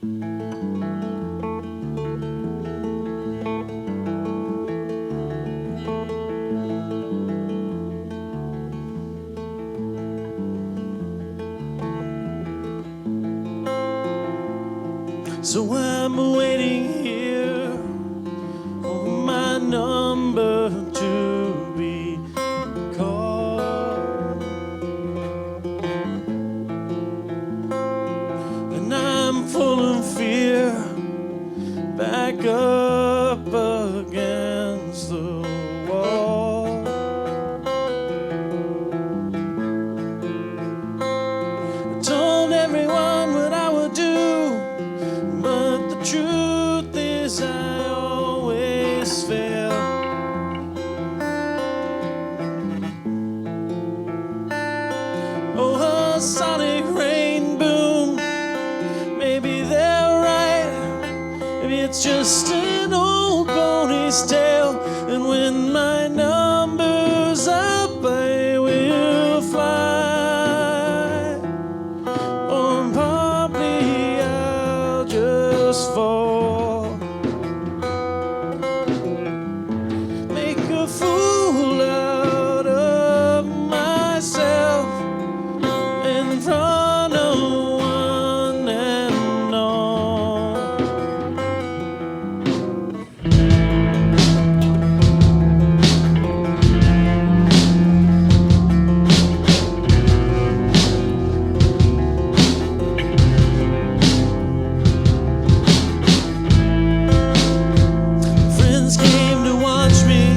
So I'm waiting here for my number to be called, and I'm full of fear, back up against the wall. I told everyone what I would do, but the truth is I always fail. Oh, a sonic rain boom, maybe they're right. Maybe it's just an old pony's tail. And when my number's up, I will fly. Or probably I'll just fall. Make a fool out of myself in front of one and all. Friends came to watch me,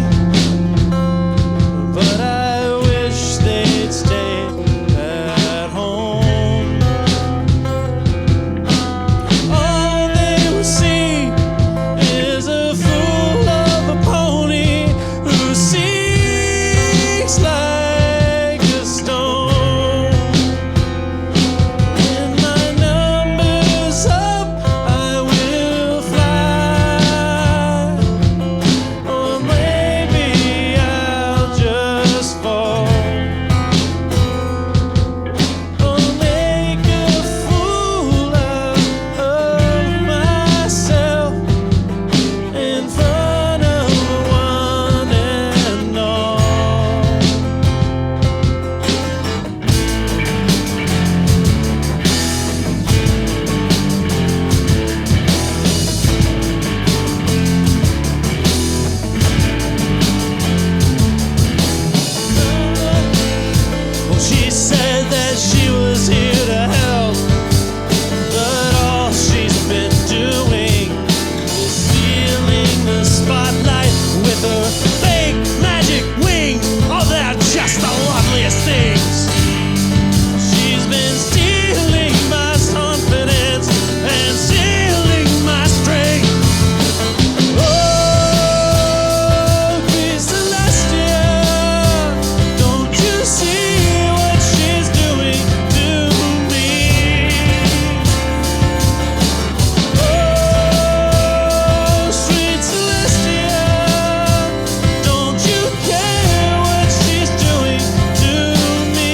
but I wish they'd stay at home. All they will see is a fool of a pony who sinks like a stone. When my number's up, I will fly. Or maybe I'll just fall. Or make a fool out of myself in front of one and all. Well, she said that she was here to help, but all she's been doing is stealing the spotlight with her fake magic wings. Oh, they're just the loveliest things. She's been stealing my confidence and stealing my strength. Oh, Queen Celestia, don't you see what she's doing to me? Oh, sweet Celestia, don't you care what she's doing to me?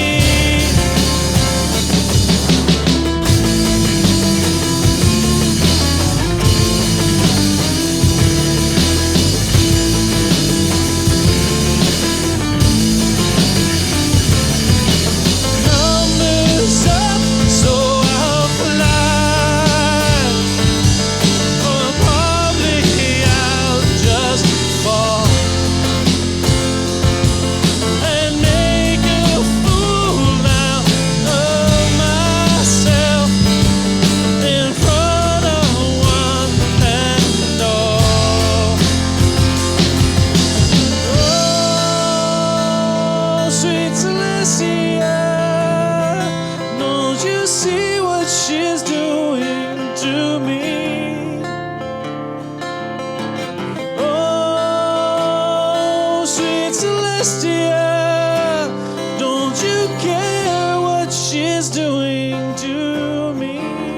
Numbers up, so I'll fly. Or probably I'll just fall and make a fool out of myself in front of one and all. Oh, sweet Celestia, don't you see what she's doing to me? Oh, sweet Celestia, don't you care what she's doing to me?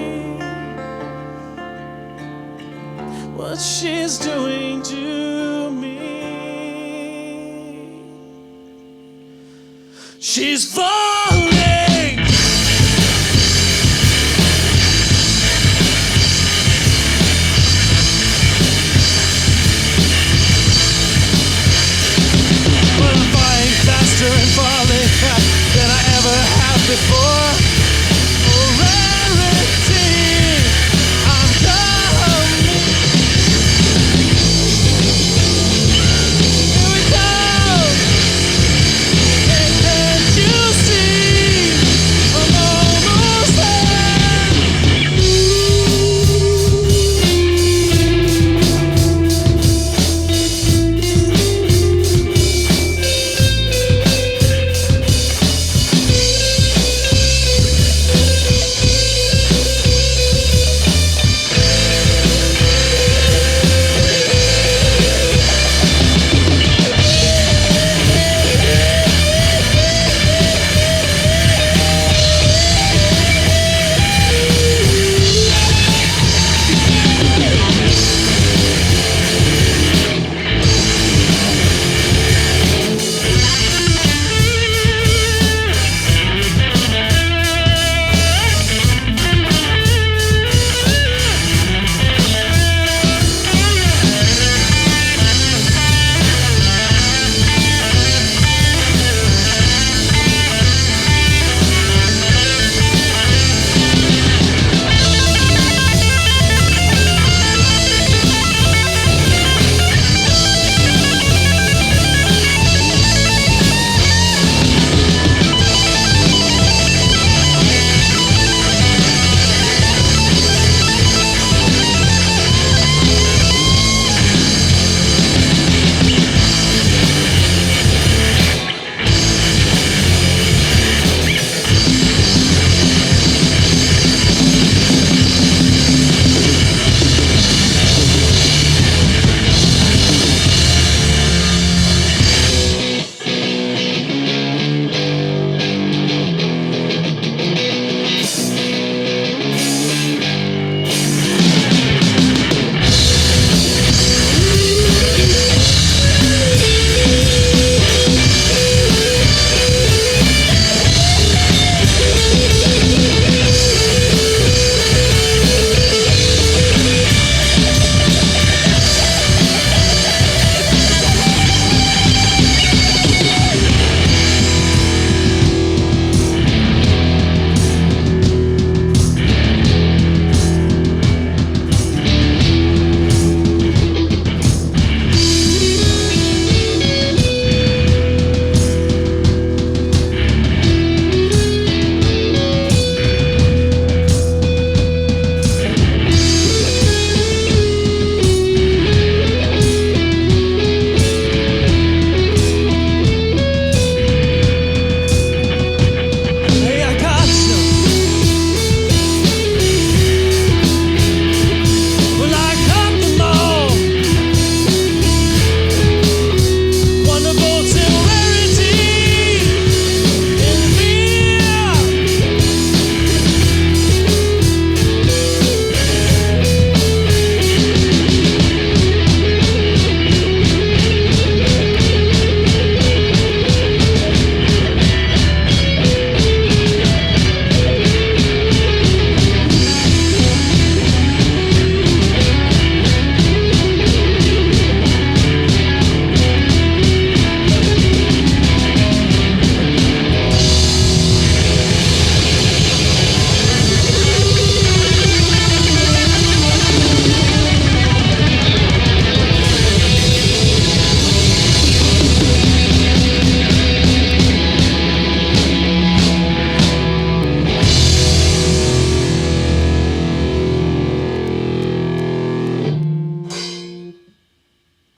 What she's doing to me? She's falling.